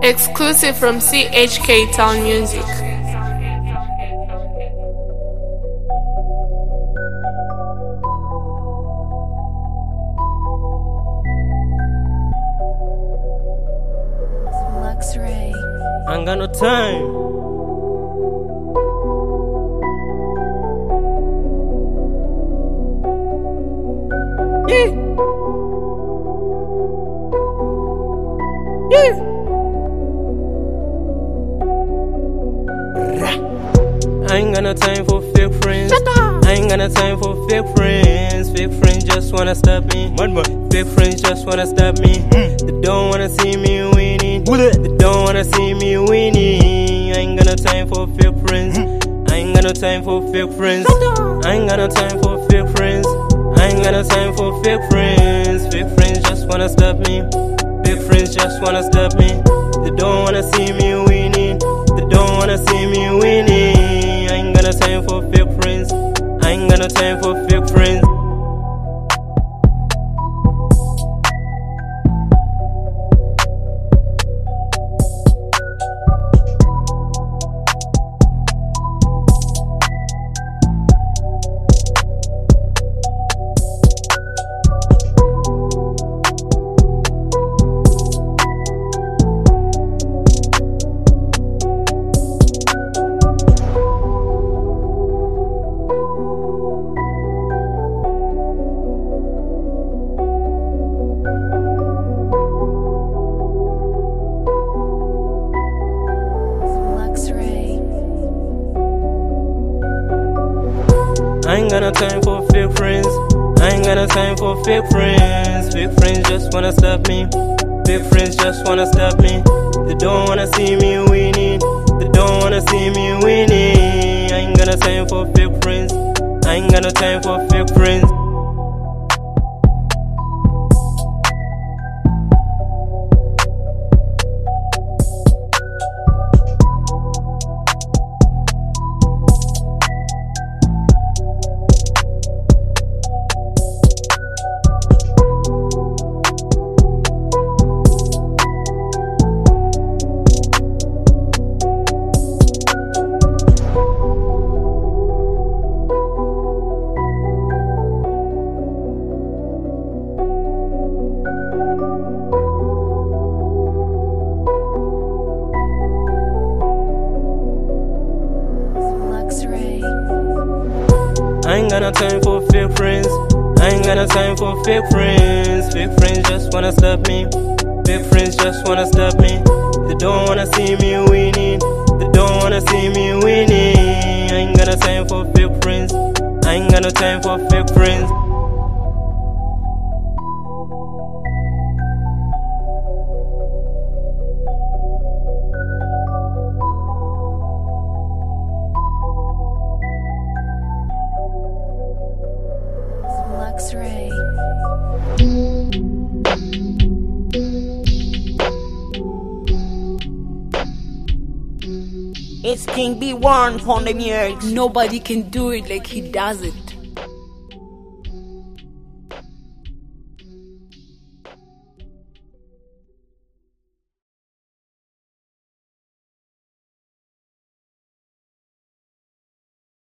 Exclusive from CHK Town Music. Luxray. I ain't got no time. I ain't got no time for fake friends. I ain't got no time for fake friends. Fake friends just wanna stop me. Fake friends just wanna stop me. They don't wanna see me winning. They don't wanna see me winning. I ain't got no time for fake friends. I ain't got no time for fake friends. I ain't got no time for fake friends. I ain't got no time for fake friends. Fake friends just wanna stop me. Fake friends just wanna stop me. They don't wanna see me winning. They don't wanna see me winning. I ain't got no time for fake friends. I ain't got no time for fake friends. I ain't got no time for fake friends. I ain't got no time for fake friends. Fake friends just wanna stop me. Fake friends just wanna stop me. They don't wanna see me winning. They don't wanna see me winning. I ain't got no time for fake friends. I ain't got no time for fake friends. I ain't got no time for fake friends. I ain't got no time for fake friends. Fake friends just wanna stop me. Fake friends just wanna stop me. They don't wanna see me winning. They don't wanna see me winning. I ain't got no time for fake friends. I ain't got no time for fake friends. Luxray. It's King B1 on the music. Nobody can do it like he does it.